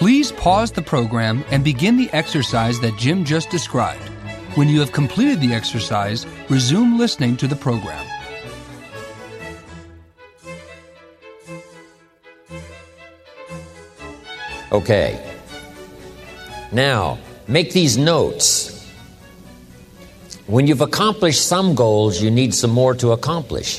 Please pause the program and begin the exercise that Jim just described. When you have completed the exercise, resume listening to the program. Okay. Now, make these notes. When you've accomplished some goals, you need some more to accomplish.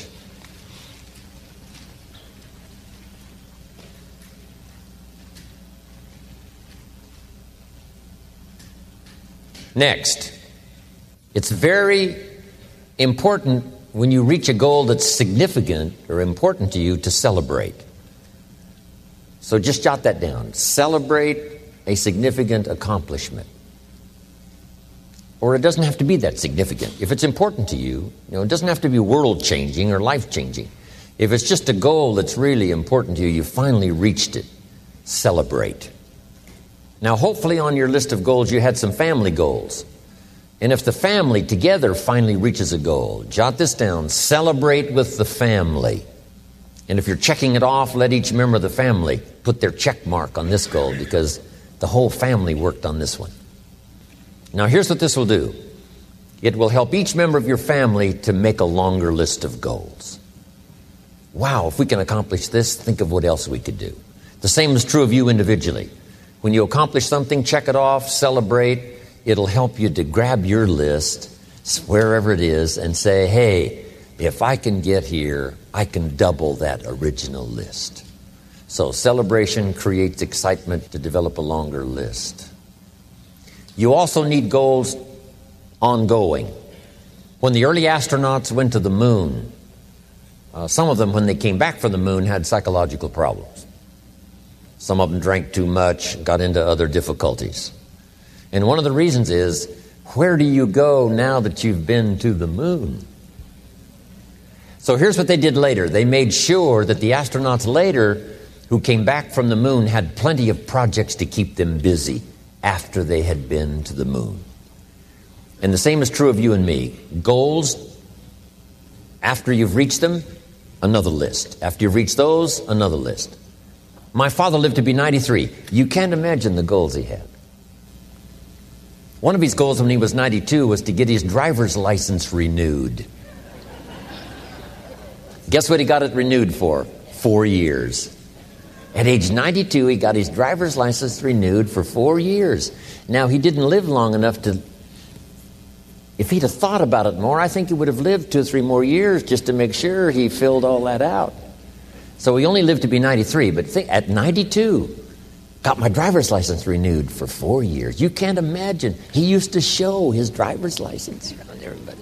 Next, it's very important when you reach a goal that's significant or important to you to celebrate. So just jot that down. Celebrate a significant accomplishment. Or it doesn't have to be that significant. If it's important to you, it doesn't have to be world-changing or life-changing. If it's just a goal that's really important to you, you finally reached it. Celebrate. Now, hopefully on your list of goals, you had some family goals. And if the family together finally reaches a goal, jot this down. Celebrate with the family. And if you're checking it off, let each member of the family put their check mark on this goal because the whole family worked on this one. Now, here's what this will do. It will help each member of your family to make a longer list of goals. Wow, if we can accomplish this, think of what else we could do. The same is true of you individually. When you accomplish something, check it off, celebrate. It'll help you to grab your list, wherever it is, and say, hey, if I can get here, I can double that original list. So celebration creates excitement to develop a longer list. You also need goals ongoing. When the early astronauts went to the moon, some of them, when they came back from the moon, had psychological problems. Some of them drank too much, got into other difficulties. And one of the reasons is, where do you go now that you've been to the moon? So here's what they did later. They made sure that the astronauts later who came back from the moon had plenty of projects to keep them busy after they had been to the moon. And the same is true of you and me. Goals, after you've reached them, another list. After you've reached those, another list. My father lived to be 93. You can't imagine the goals he had. One of his goals when he was 92 was to get his driver's license renewed. Guess what he got it renewed for? 4 years. At age 92, he got his driver's license renewed for 4 years. Now, he didn't live long enough to... If he'd have thought about it more, I think he would have lived 2 or 3 more years just to make sure he filled all that out. So he only lived to be 93, but at 92, got my driver's license renewed for 4 years. You can't imagine. He used to show his driver's license around everybody.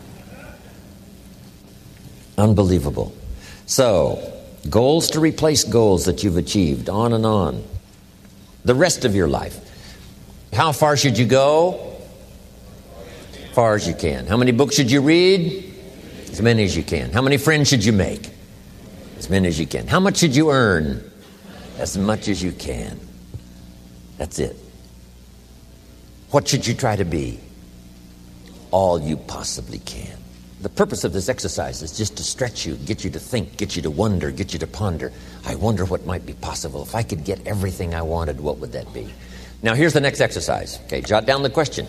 Unbelievable. So, goals to replace goals that you've achieved, on and on. The rest of your life. How far should you go? As far as you can. How many books should you read? As many as you can. How many friends should you make? As many as you can. How much should you earn? As much as you can. That's it. What should you try to be? All you possibly can. The purpose of this exercise is just to stretch you, get you to think, get you to wonder, get you to ponder. I wonder what might be possible. If I could get everything I wanted, what would that be? Now, here's the next exercise. Okay, jot down the question.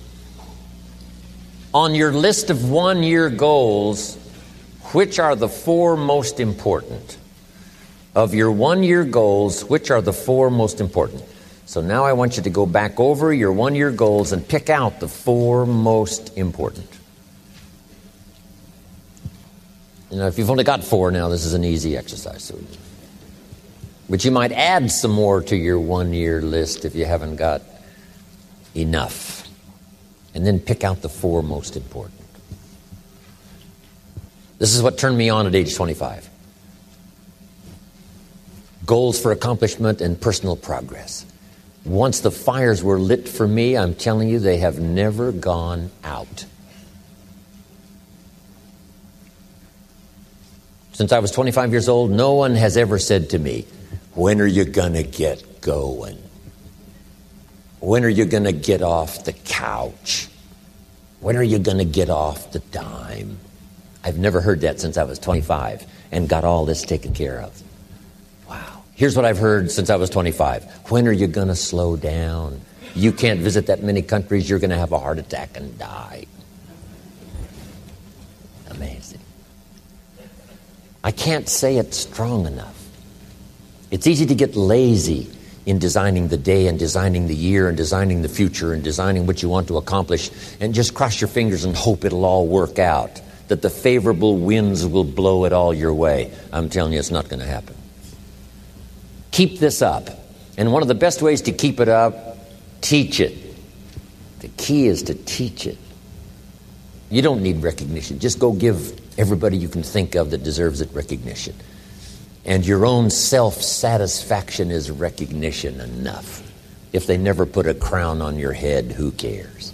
On your list of 1-year goals, which are the 4 most important? Of your 1-year goals, which are the 4 most important? So now I want you to go back over your 1-year goals and pick out the 4 most important. If you've only got 4 now, this is an easy exercise. But you might add some more to your 1-year list if you haven't got enough. And then pick out the 4 most important. This is what turned me on at age 25. Goals for accomplishment and personal progress. Once the fires were lit for me, I'm telling you, they have never gone out. Since I was 25 years old, no one has ever said to me, when are you going to get going? When are you going to get off the couch? When are you going to get off the dime? I've never heard that since I was 25 and got all this taken care of. Wow. Here's what I've heard since I was 25. When are you going to slow down? You can't visit that many countries. You're going to have a heart attack and die. Amazing. I can't say it strong enough. It's easy to get lazy in designing the day and designing the year and designing the future and designing what you want to accomplish and just cross your fingers and hope it'll all work out, that the favorable winds will blow it all your way. I'm telling you, it's not going to happen. Keep this up. And one of the best ways to keep it up, teach it. The key is to teach it. You don't need recognition. Just go give everybody you can think of that deserves it recognition. And your own self-satisfaction is recognition enough. If they never put a crown on your head, who cares?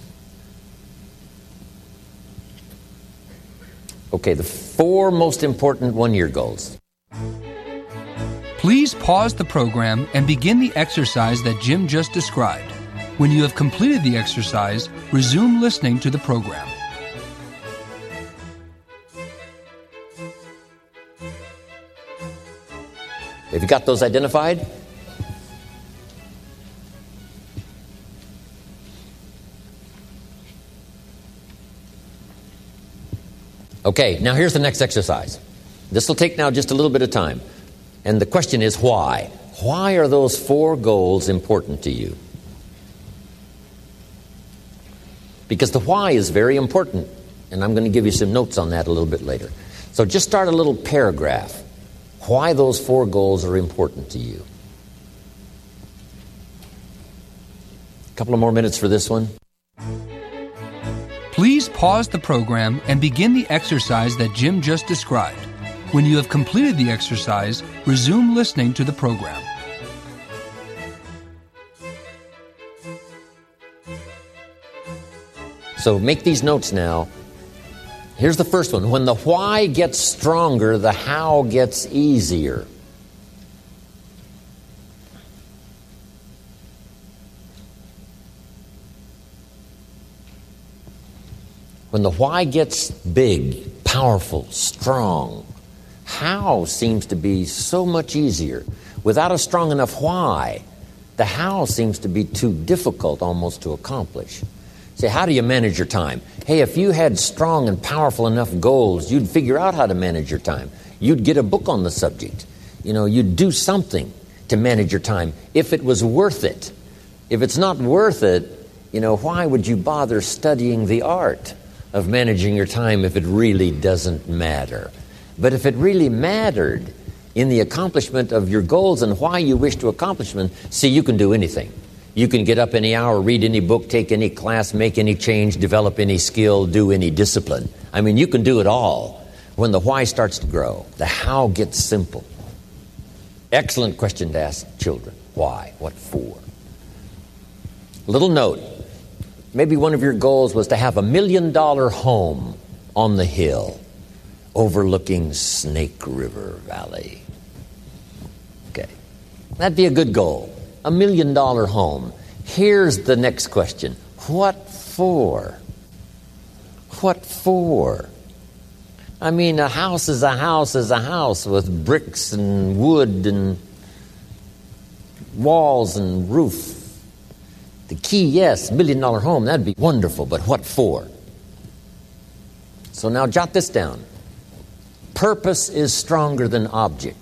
Okay, the 4 most important one-year goals. Please pause the program and begin the exercise that Jim just described. When you have completed the exercise, resume listening to the program. Have you got those identified? Okay, now here's the next exercise. This will take now just a little bit of time. And the question is why? Why are those 4 goals important to you? Because the why is very important. And I'm going to give you some notes on that a little bit later. So just start a little paragraph. Why those 4 goals are important to you. A couple of more minutes for this one. Please pause the program and begin the exercise that Jim just described. When you have completed the exercise, resume listening to the program. So make these notes now. Here's the first one. When the why gets stronger, the how gets easier. When the why gets big, powerful, strong, how seems to be so much easier. Without a strong enough why, the how seems to be too difficult almost to accomplish. Say, how do you manage your time? Hey, if you had strong and powerful enough goals, you'd figure out how to manage your time. You'd get a book on the subject. You'd do something to manage your time if it was worth it. If it's not worth it, why would you bother studying the art of managing your time if it really doesn't matter? But if it really mattered in the accomplishment of your goals and why you wish to accomplish them, see, you can do anything. You can get up any hour, read any book, take any class, make any change, develop any skill, do any discipline. I mean, you can do it all. When the why starts to grow, the how gets simple. Excellent question to ask children. Why? What for? Little note. Maybe one of your goals was to have $1 million home on the hill overlooking Snake River Valley. Okay. That'd be a good goal. $1 million home. Here's the next question. What for? What for? I mean, a house is a house is a house with bricks and wood and walls and roof. The key, yes, $1 million home, that'd be wonderful, but what for? So now jot this down. Purpose is stronger than object.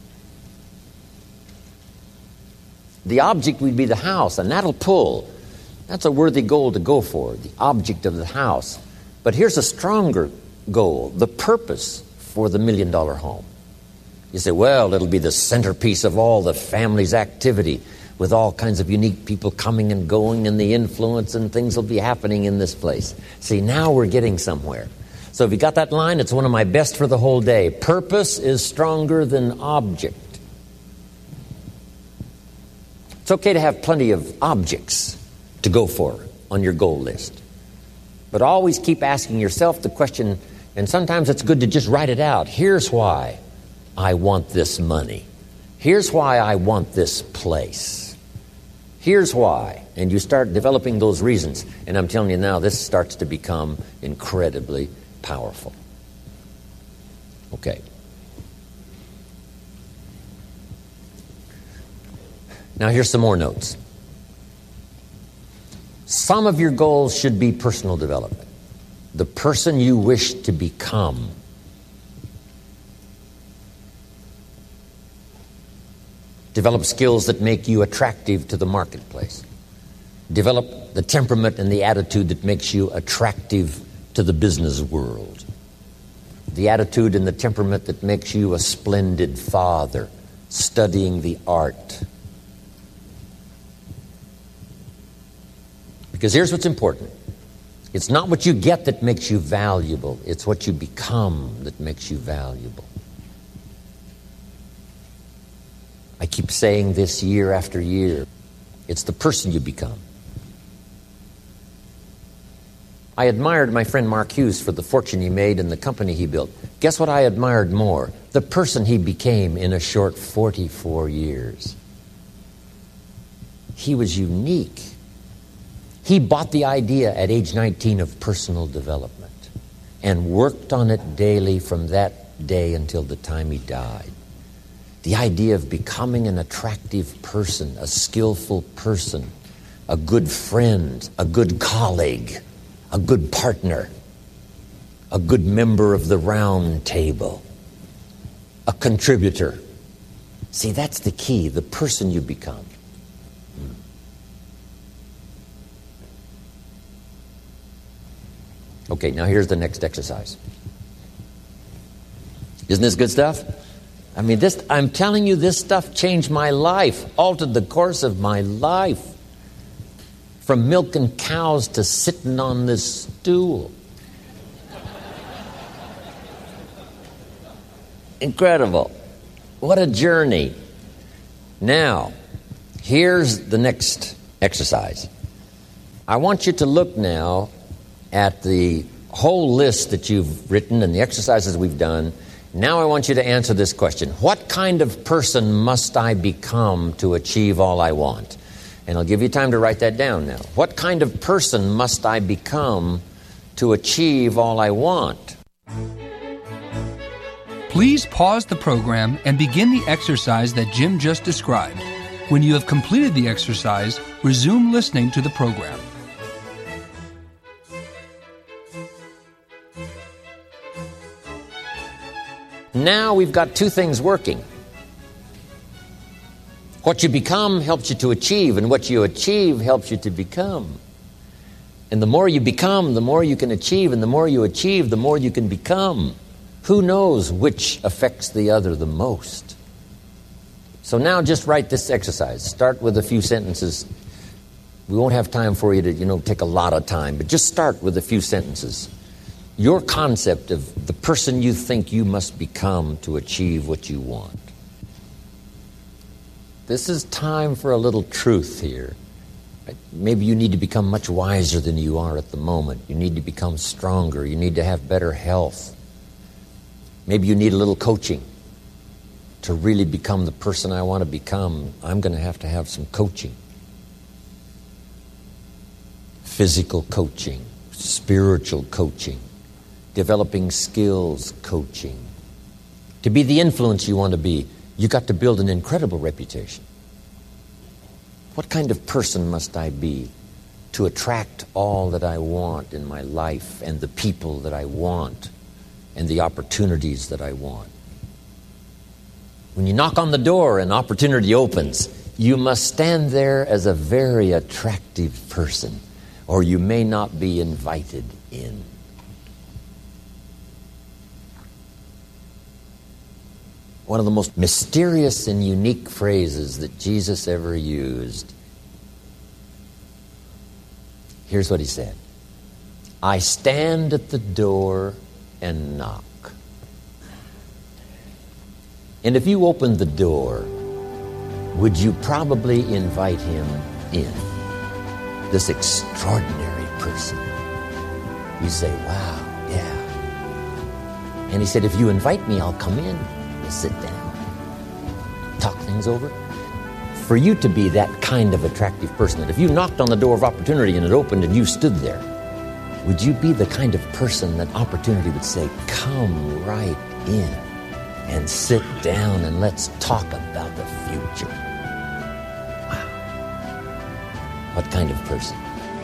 The object would be the house, and that'll pull. That's a worthy goal to go for, the object of the house. But here's a stronger goal, the purpose for the $1 million home. You say, well, it'll be the centerpiece of all the family's activity with all kinds of unique people coming and going and the influence and things will be happening in this place. See, now we're getting somewhere. So if you got that line, it's one of my best for the whole day. Purpose is stronger than object. It's okay to have plenty of objects to go for on your goal list. But always keep asking yourself the question, and sometimes it's good to just write it out. Here's why I want this money. Here's why I want this place. Here's why. And you start developing those reasons. And I'm telling you now, this starts to become incredibly powerful. Okay. Now here's some more notes. Some of your goals should be personal development. The person you wish to become. Develop skills that make you attractive to the marketplace. Develop the temperament and the attitude that makes you attractive to the business world. The attitude and the temperament that makes you a splendid father, studying the art. Because here's what's important. It's not what you get that makes you valuable. It's what you become that makes you valuable. I keep saying this year after year. It's the person you become. I admired my friend Mark Hughes for the fortune he made and the company he built. Guess what I admired more? The person he became in a short 44 years. He was unique. He bought the idea at age 19 of personal development and worked on it daily from that day until the time he died. The idea of becoming an attractive person, a skillful person, a good friend, a good colleague, a good partner, a good member of the round table, a contributor. See, that's the key, the person you become. Okay, now here's the next exercise. Isn't this good stuff? I mean, I'm telling you, this stuff changed my life, altered the course of my life. From milking cows to sitting on this stool. Incredible. What a journey. Now, here's the next exercise. I want you to look now at the whole list that you've written and the exercises we've done. Now I want you to answer this question. What kind of person must I become to achieve all I want? And I'll give you time to write that down now. What kind of person must I become to achieve all I want? Please pause the program and begin the exercise that Jim just described. When you have completed the exercise, resume listening to the program. Now we've got two things working. What you become helps you to achieve, and what you achieve helps you to become. And the more you become, the more you can achieve, and the more you achieve, the more you can become. Who knows which affects the other the most? So now just write this exercise. Start with a few sentences. We won't have time for you to, take a lot of time, but just start with a few sentences. Your concept of the person you think you must become to achieve what you want. This is time for a little truth here. Maybe you need to become much wiser than you are at the moment. You need to become stronger. You need to have better health. Maybe you need a little coaching. To really become the person I want to become, I'm going to have some coaching. Physical coaching, spiritual coaching, developing skills coaching. To be the influence you want to be, you got to build an incredible reputation. What kind of person must I be to attract all that I want in my life and the people that I want and the opportunities that I want? When you knock on the door and opportunity opens, you must stand there as a very attractive person, or you may not be invited in. One of the most mysterious and unique phrases that Jesus ever used. Here's what he said. I stand at the door and knock. And if you opened the door, would you probably invite him in? This extraordinary person. You say, wow, yeah. And he said, if you invite me, I'll come in. Sit down, talk things over. For you to be that kind of attractive person, that if you knocked on the door of opportunity and it opened and you stood there, would you be the kind of person that opportunity would say, come right in and sit down and let's talk about the future? What kind of person?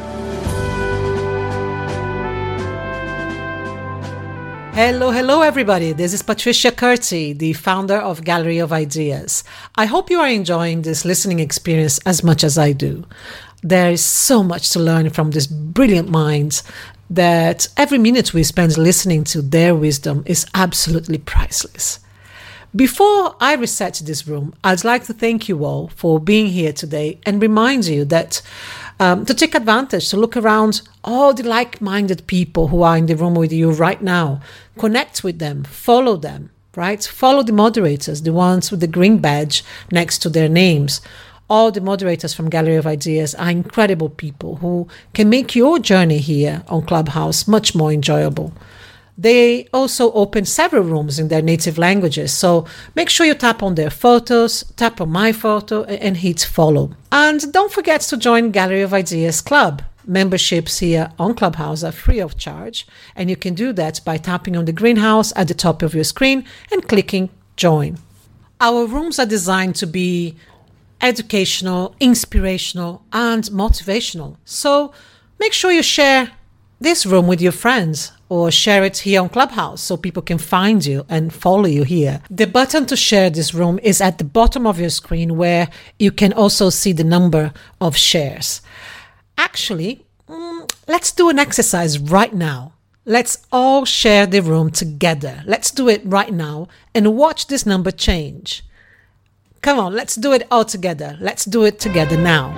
Hello everybody. This is Patricia Curti, the founder of Gallery of Ideas. I hope you are enjoying this listening experience as much as I do. There is so much to learn from these brilliant minds that every minute we spend listening to their wisdom is absolutely priceless. Before I reset this room, I'd like to thank you all for being here today and remind you that to take advantage, to look around all the like-minded people who are in the room with you right now. Connect with them, follow them, right? Follow the moderators, the ones with the green badge next to their names. All the moderators from Gallery of Ideas are incredible people who can make your journey here on Clubhouse much more enjoyable. They also open several rooms in their native languages, so make sure you tap on their photos, tap on my photo, and hit follow. And don't forget to join Gallery of Ideas Club. Memberships here on Clubhouse are free of charge, and you can do that by tapping on the greenhouse at the top of your screen and clicking join. Our rooms are designed to be educational, inspirational, and motivational. So make sure you share this room with your friends or share it here on Clubhouse so people can find you and follow you here. The button to share this room is at the bottom of your screen, where you can also see the number of shares. Actually, let's do an exercise right now. Let's all share the room together. Let's do it right now and watch this number change. Come on, let's do it all together. Let's do it together now.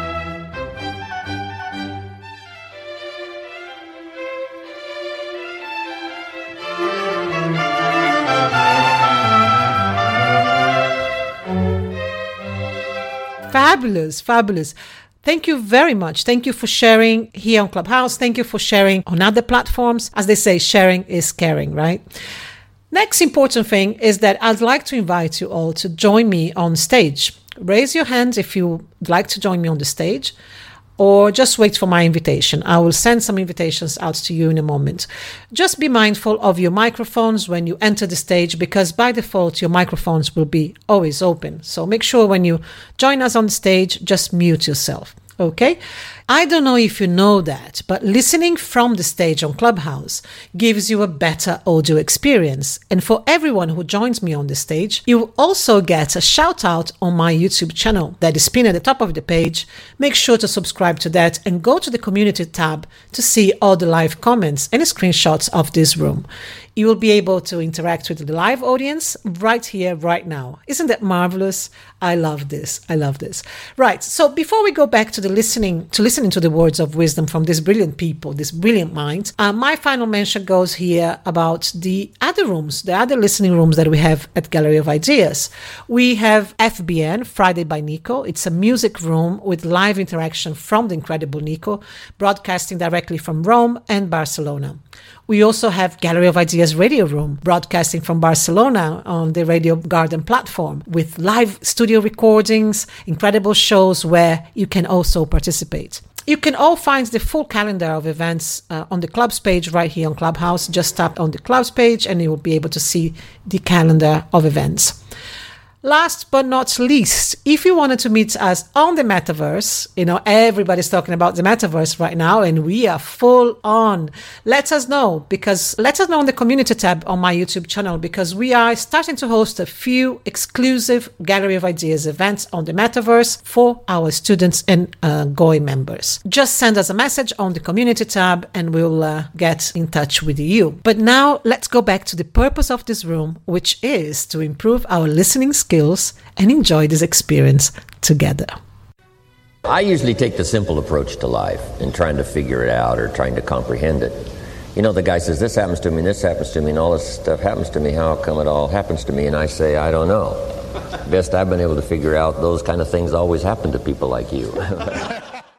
Fabulous. Thank you very much. Thank you for sharing here on Clubhouse. Thank you for sharing on other platforms. As they say, sharing is caring, right? Next important thing is that I'd like to invite you all to join me on stage. Raise your hand if you'd like to join me on the stage, or just wait for my invitation. I will send some invitations out to you in a moment. Just be mindful of your microphones when you enter the stage, because by default, your microphones will be always open. So make sure when you join us on the stage, just mute yourself. Okay? I don't know if you know that, but listening from the stage on Clubhouse gives you a better audio experience. And for everyone who joins me on the stage, you will also get a shout out on my YouTube channel that is pinned at the top of the page. Make sure to subscribe to that and go to the community tab to see all the live comments and screenshots of this room. You will be able to interact with the live audience right here, right now. Isn't that marvelous? I love this. Right. So before we go back to listening to the words of wisdom from these brilliant people, these brilliant minds, my final mention goes here about the other rooms, the other listening rooms that we have at Gallery of Ideas. We have FBN, Friday by Nico. It's a music room with live interaction from the incredible Nico, broadcasting directly from Rome and Barcelona. We also have Gallery of Ideas Radio Room, broadcasting from Barcelona on the Radio Garden platform, with live studio recordings, incredible shows where you can also participate. You can all find the full calendar of events on the Clubs page right here on Clubhouse. Just tap on the Clubs page and you will be able to see the calendar of events. Last but not least, if you wanted to meet us on the metaverse, everybody's talking about the metaverse right now and we are full on. Let us know on the community tab on my YouTube channel, because we are starting to host a few exclusive Gallery of Ideas events on the metaverse for our students and GOI members. Just send us a message on the community tab and we'll get in touch with you. But now let's go back to the purpose of this room, which is to improve our listening skills and enjoy this experience together. I usually take the simple approach to life in trying to figure it out or trying to comprehend it. The guy says, this happens to me, and all this stuff happens to me. How come it all happens to me? And I say, I don't know. Best I've been able to figure out, those kind of things always happen to people like you.